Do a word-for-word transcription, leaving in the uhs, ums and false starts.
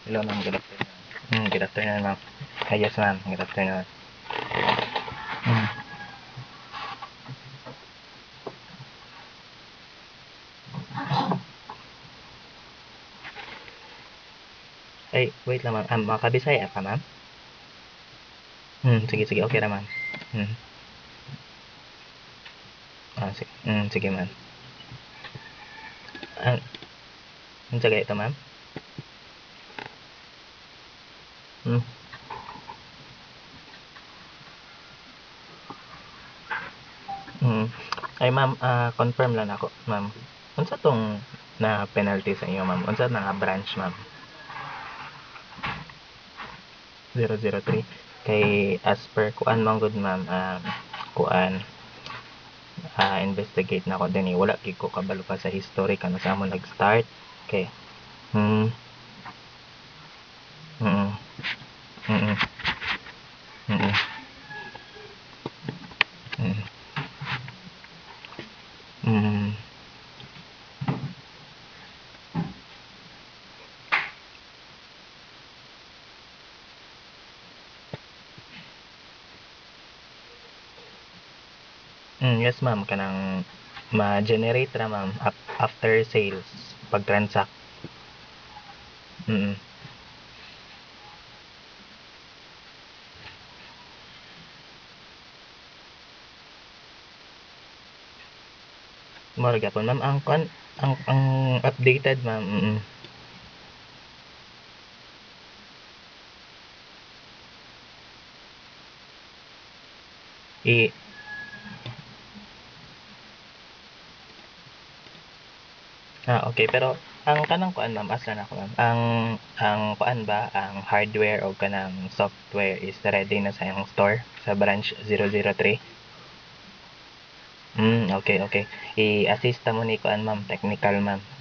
Hello, ma'am. Good afternoon. Hmm, good afternoon, ma'am. Ah, yes, ma'am. Good afternoon. Hmm. Ay, wait lang, ma'am. Um, makabisaya ka, ma'am? Hmm, sige, sige. Okay na, ma'am. Hmm. Ah, sige. Hmm, sige, ma'am. Ang, ang sige ito, ma'am. Hmm. Hmm. Ay, ma'am, ah, confirm lang ako, ma'am. Unsa tong na penalty sa inyo, ma'am? Unsa na branch, ma'am? zero zero three. Kay as per kuan man gud, ma'am, um, kuan ah, investigate na ako din eh. Wala gid ko kabalo pa sa history kano sa mo nag-start. Okay. Hmm. Mm. Mm. Mm. Mm. Mm. Mm, yes, ma'am. Kanang ma-generate ra, ma'am, af- after sales pag transact. Mm. Mao ra gyapon, ma'am. Ang kuan ang ang updated, ma'am. Mm. I ah, okay. Pero ang kanang kuan, ma'am, aslan ako, ma'am. Ang ang kuan ba, ang hardware o kanang software is ready na sa iyong store sa branch zero zero three? Hmm, okay, okay. I-assist ta mo ni kuan, ma'am, technical, ma'am.